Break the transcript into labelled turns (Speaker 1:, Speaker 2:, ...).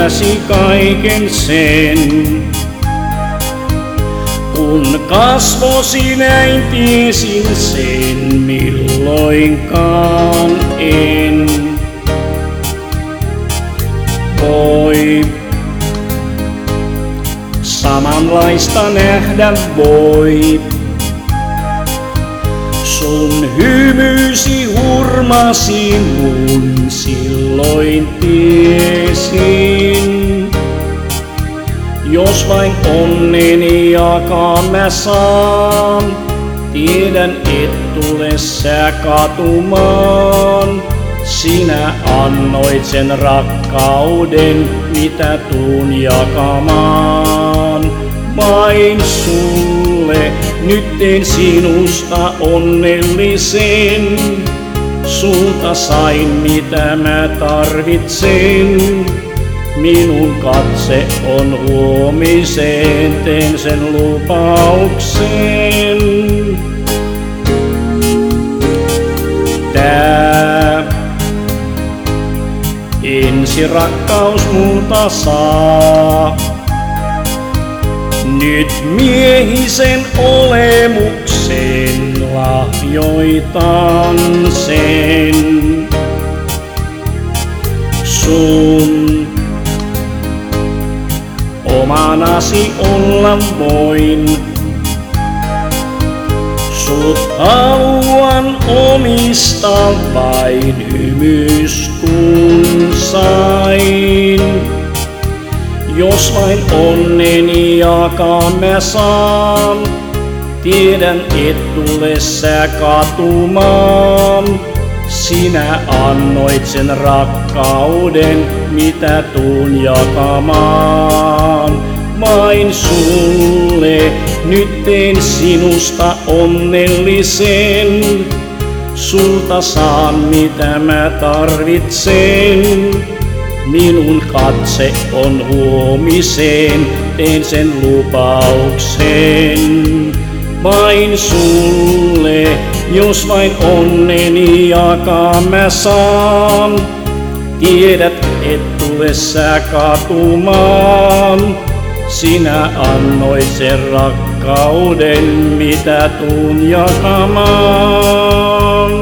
Speaker 1: tietäisi kaiken sen. Kun kasvosi näin tiesin sen, milloinkaan en voi samanlaista nähdä voi. Sun hymysi hurmasi mun, silloin tiesin. Jos vain onneni jakaa mä saan, tiedän et tule sä katumaan. Sinä annoit sen rakkauden, mitä tuun jakamaan. Vain sulle nyt teen sinusta onnellisen. Sulta sain mitä mä tarvitsen. Minun katse on huomiseen, teen sen lupauksen. Tää ensi rakkaus multa saa nyt miehisen olemuksen, lahjoitan sen. Sun omanasi olla voin, sut haluan omistaa vain hymys kun sain. Jos vain onneni jakaa mä saan, tiedän et tule sä katumaan. Sinä annoit sen rakkauden, mitä tuun jakamaan. Vain sulle nyt teen sinusta onnellisen. Sulta saan mitä mä tarvitsen. Minun katse on huomiseen, teen sen lupauksen. Vain sulle, jos vain onneni jakaa mä saan. Tiedät et tule sä katumaan. Sinä annoit sen rakkauden, mitä tuun jakamaan.